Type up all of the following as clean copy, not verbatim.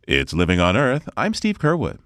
It's Living on Earth. I'm Steve Curwood.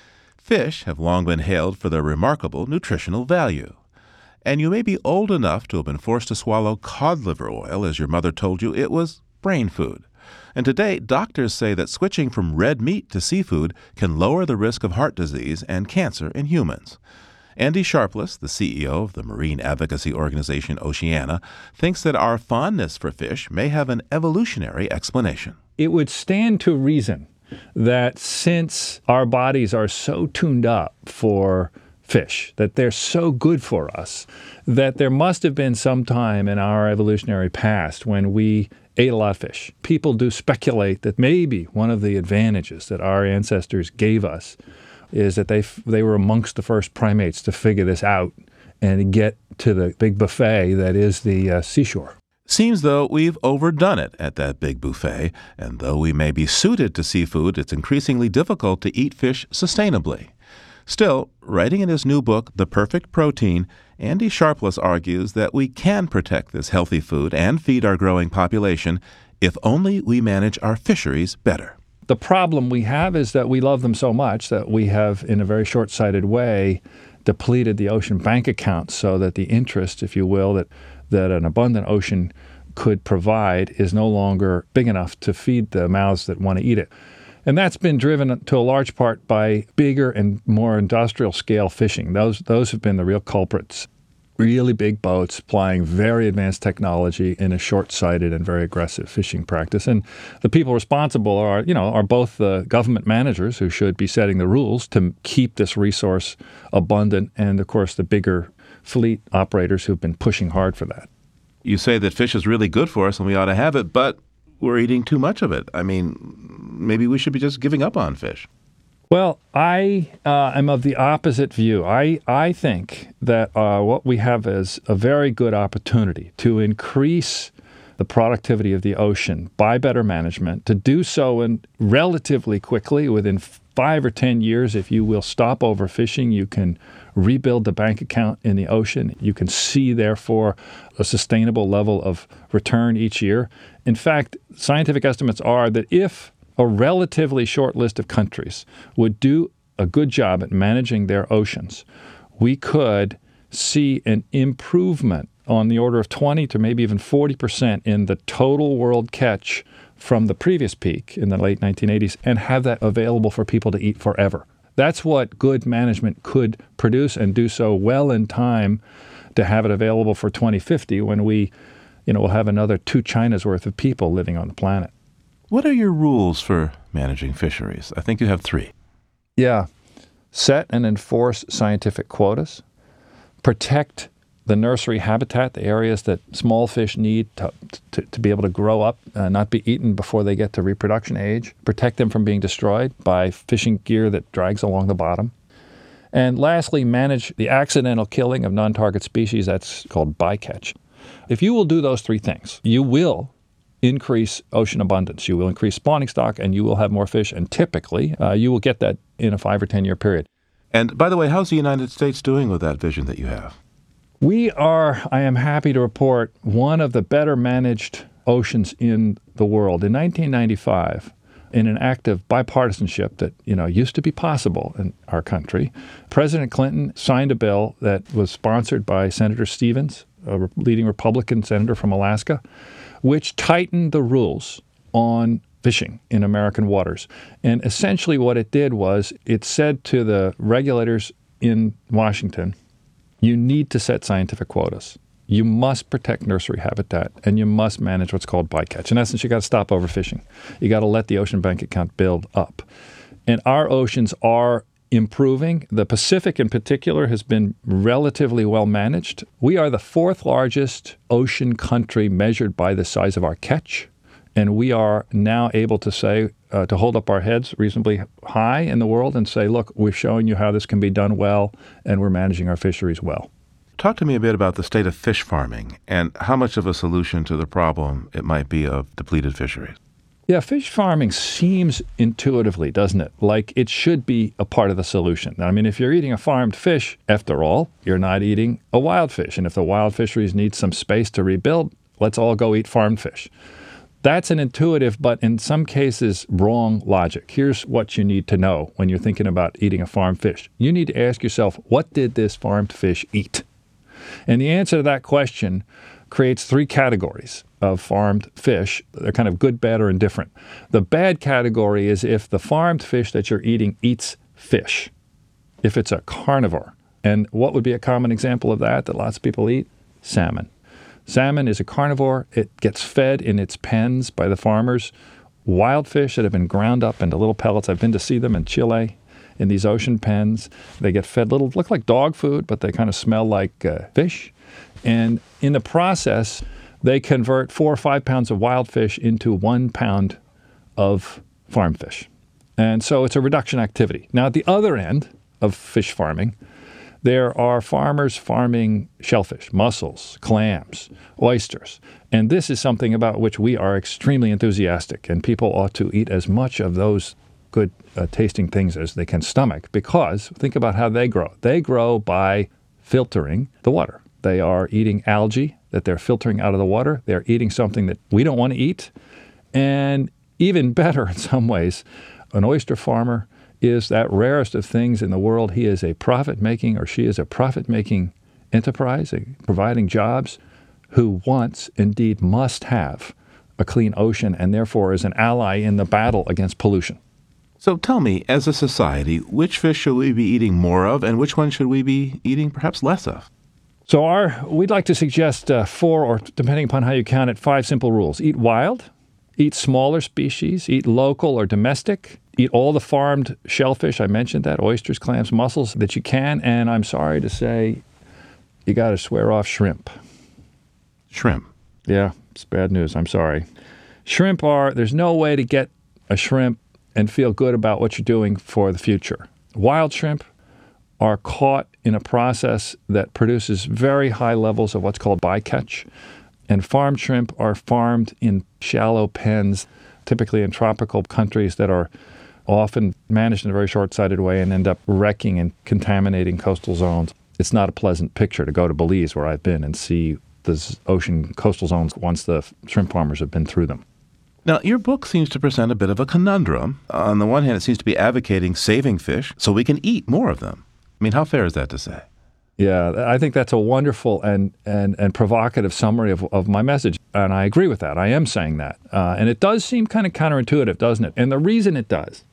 Fish have long been hailed for their remarkable nutritional value. And you may be old enough to have been forced to swallow cod liver oil as your mother told you it was brain food. And today, doctors say that switching from red meat to seafood can lower the risk of heart disease and cancer in humans. Andy Sharpless, the CEO of the marine advocacy organization Oceana, thinks that our fondness for fish may have an evolutionary explanation. It would stand to reason that since our bodies are so tuned up for fish, that they're so good for us, that there must have been some time in our evolutionary past when we ate a lot of fish. People do speculate that maybe one of the advantages that our ancestors gave us is that they were amongst the first primates to figure this out and get to the big buffet that is the seashore. Seems though we've overdone it at that big buffet, and though we may be suited to seafood, it's increasingly difficult to eat fish sustainably. Still, writing in his new book, The Perfect Protein, Andy Sharpless argues that we can protect this healthy food and feed our growing population if only we manage our fisheries better. The problem we have is that we love them so much that we have, in a very short-sighted way, depleted the ocean bank account so that the interest, if you will, that an abundant ocean could provide is no longer big enough to feed the mouths that want to eat it. And that's been driven to a large part by bigger and more industrial-scale fishing. Those have been the real culprits. Really big boats applying very advanced technology in a short-sighted and very aggressive fishing practice. And the people responsible are both the government managers who should be setting the rules to keep this resource abundant, and of course the bigger fleet operators who've been pushing hard for that. You say that fish is really good for us and we ought to have it, but we're eating too much of it. I mean, maybe we should be just giving up on fish. Well, I am of the opposite view. I think that what we have is a very good opportunity to increase the productivity of the ocean by better management, to do so in relatively quickly, within 5 or 10 years. If you will stop overfishing, you can rebuild the bank account in the ocean. You can see, therefore, a sustainable level of return each year. In fact, scientific estimates are that if a relatively short list of countries would do a good job at managing their oceans, we could see an improvement on the order of 20 to maybe even 40% in the total world catch from the previous peak in the late 1980s, and have that available for people to eat forever. That's what good management could produce, and do so well in time to have it available for 2050, when we will have another 2 China's worth of people living on the planet. What are your rules for managing fisheries? I think you have 3. Yeah. Set and enforce scientific quotas. Protect the nursery habitat, the areas that small fish need to be able to grow up, not be eaten before they get to reproduction age. Protect them from being destroyed by fishing gear that drags along the bottom. And lastly, manage the accidental killing of non-target species. That's called bycatch. If you will do those 3 things, you will increase ocean abundance. You will increase spawning stock, and you will have more fish. And typically, you will get that in a 5 or 10 year period. And by the way, how's the United States doing with that vision that you have? We are, I am happy to report, one of the better managed oceans in the world. In 1995, in an act of bipartisanship that used to be possible in our country, President Clinton signed a bill that was sponsored by Senator Stevens, a leading Republican senator from Alaska, which tightened the rules on fishing in American waters. And essentially what it did was it said to the regulators in Washington, you need to set scientific quotas. You must protect nursery habitat, and you must manage what's called bycatch. In essence, you got to stop overfishing. You got to let the ocean bank account build up. And our oceans are improving. The Pacific in particular has been relatively well managed. We are the 4th largest ocean country measured by the size of our catch. And we are now able to say, to hold up our heads reasonably high in the world and say, look, we're showing you how this can be done well, and we're managing our fisheries well. Talk to me a bit about the state of fish farming and how much of a solution to the problem it might be of depleted fisheries. Yeah, fish farming seems intuitively, doesn't it, like it should be a part of the solution. I mean, if you're eating a farmed fish, after all, you're not eating a wild fish. And if the wild fisheries need some space to rebuild, let's all go eat farmed fish. That's an intuitive, but in some cases, wrong logic. Here's what you need to know when you're thinking about eating a farmed fish. You need to ask yourself, what did this farmed fish eat? And the answer to that question creates three categories of farmed fish. They're kind of good, bad, or indifferent. The bad category is if the farmed fish that you're eating eats fish, if it's a carnivore. And what would be a common example of that lots of people eat? Salmon. Salmon is a carnivore. It gets fed in its pens by the farmers. Wild fish that have been ground up into little pellets. I've been to see them in Chile in these ocean pens. They get fed look like dog food, but they kind of smell like fish. And in the process, they convert 4 or 5 pounds of wild fish into 1 pound of farm fish. And so it's a reduction activity. Now, at the other end of fish farming, there are farmers farming shellfish, mussels, clams, oysters. And this is something about which we are extremely enthusiastic, and people ought to eat as much of those good tasting things as they can stomach, because think about how they grow. They grow by filtering the water. They are eating algae that they're filtering out of the water. They're eating something that we don't want to eat. And even better in some ways, an oyster farmer is that rarest of things in the world. He is a profit-making, or she is a profit-making enterprise, providing jobs, who wants, indeed must have, a clean ocean, and therefore is an ally in the battle against pollution. So tell me, as a society, which fish should we be eating more of, and which ones should we be eating perhaps less of? So we'd like to suggest 4, or depending upon how you count it, 5 simple rules. Eat wild, eat smaller species, eat local or domestic, eat all the farmed shellfish, I mentioned that, oysters, clams, mussels, that you can, and I'm sorry to say, you got to swear off shrimp. Shrimp? Yeah, it's bad news, I'm sorry. Shrimp there's no way to get a shrimp and feel good about what you're doing for the future. Wild shrimp are caught in a process that produces very high levels of what's called bycatch. And farmed shrimp are farmed in shallow pens, typically in tropical countries that are often managed in a very short-sighted way and end up wrecking and contaminating coastal zones. It's not a pleasant picture to go to Belize, where I've been, and see the ocean coastal zones once the shrimp farmers have been through them. Now, your book seems to present a bit of a conundrum. On the one hand, it seems to be advocating saving fish so we can eat more of them. I mean, how fair is that to say? Yeah, I think that's a wonderful and provocative summary of my message. And I agree with that. I am saying that. And it does seem kind of counterintuitive, doesn't it? And the reason it does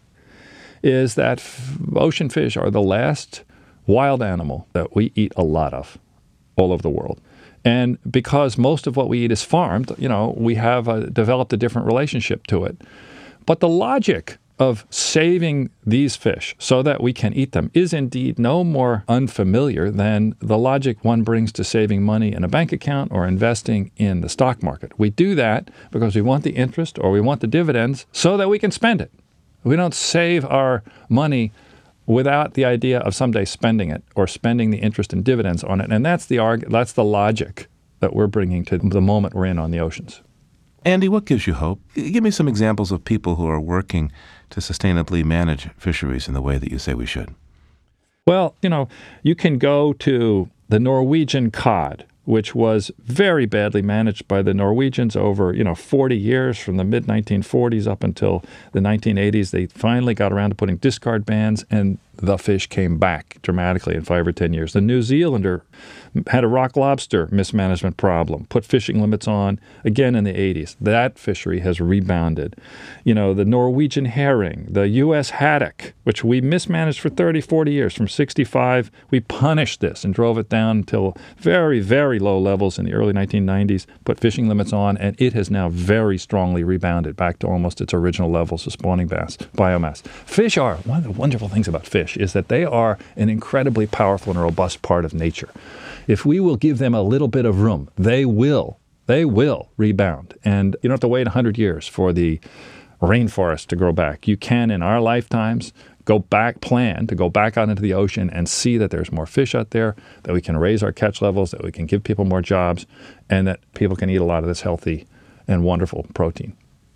is that ocean fish are the last wild animal that we eat a lot of all over the world. And because most of what we eat is farmed, we have developed a different relationship to it. But the logic of saving these fish so that we can eat them is indeed no more unfamiliar than the logic one brings to saving money in a bank account or investing in the stock market. We do that because we want the interest or we want the dividends so that we can spend it. We don't save our money without the idea of someday spending it or spending the interest and dividends on it. And that's the logic that we're bringing to the moment we're in on the oceans. Andy, what gives you hope? Give me some examples of people who are working to sustainably manage fisheries in the way that you say we should. Well, you can go to the Norwegian cod, which was very badly managed by the Norwegians over, 40 years, from the mid-1940s up until the 1980s. They finally got around to putting discard bans, and the fish came back dramatically in 5 or 10 years. The New Zealander had a rock lobster mismanagement problem, put fishing limits on again in the 80s. That fishery has rebounded. The Norwegian herring, the U.S. haddock, which we mismanaged for 30, 40 years. From 65, we punished this and drove it down until very, very low levels in the early 1990s, put fishing limits on, and it has now very strongly rebounded back to almost its original levels of spawning biomass. Fish are, one of the wonderful things about fish is that they are an incredibly powerful and robust part of nature. If we will give them a little bit of room, they will rebound. And you don't have to wait 100 years for the rainforest to grow back. You can, in our lifetimes, plan to go back out into the ocean and see that there's more fish out there, that we can raise our catch levels, that we can give people more jobs, and that people can eat a lot of this healthy and wonderful protein.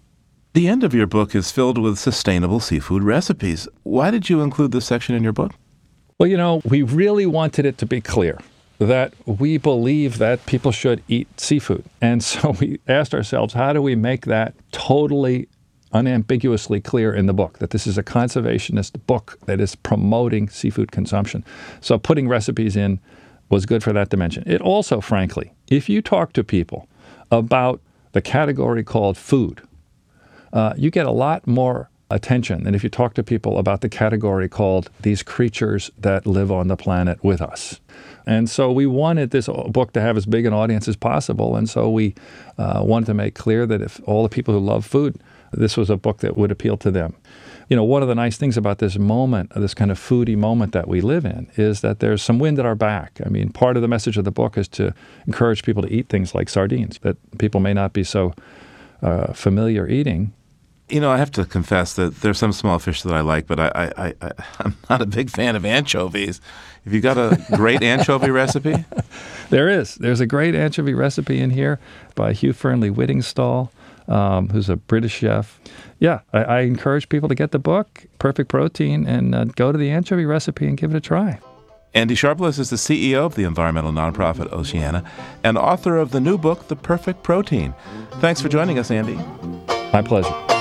The end of your book is filled with sustainable seafood recipes. Why did you include this section in your book? Well, we really wanted it to be clear that we believe that people should eat seafood. And so we asked ourselves, how do we make that totally unambiguously clear in the book, that this is a conservationist book that is promoting seafood consumption? So putting recipes in was good for that dimension. It also, frankly, if you talk to people about the category called food, you get a lot more attention than if you talk to people about the category called these creatures that live on the planet with us. And so we wanted this book to have as big an audience as possible, and so we wanted to make clear that if all the people who love food, this was a book that would appeal to them. You know, one of the nice things about this moment, this kind of foodie moment that we live in, is that there's some wind at our back. I mean, part of the message of the book is to encourage people to eat things like sardines that people may not be so familiar eating. You know, I have to confess that there's some small fish that I like, but I'm not a big fan of anchovies. Have you got a great anchovy recipe? There is. There's a great anchovy recipe in here by Hugh Fernley Whittingstall, who's a British chef. Yeah, I encourage people to get the book, Perfect Protein, and go to the anchovy recipe and give it a try. Andy Sharpless is the CEO of the environmental nonprofit Oceana and author of the new book, The Perfect Protein. Thanks for joining us, Andy. My pleasure.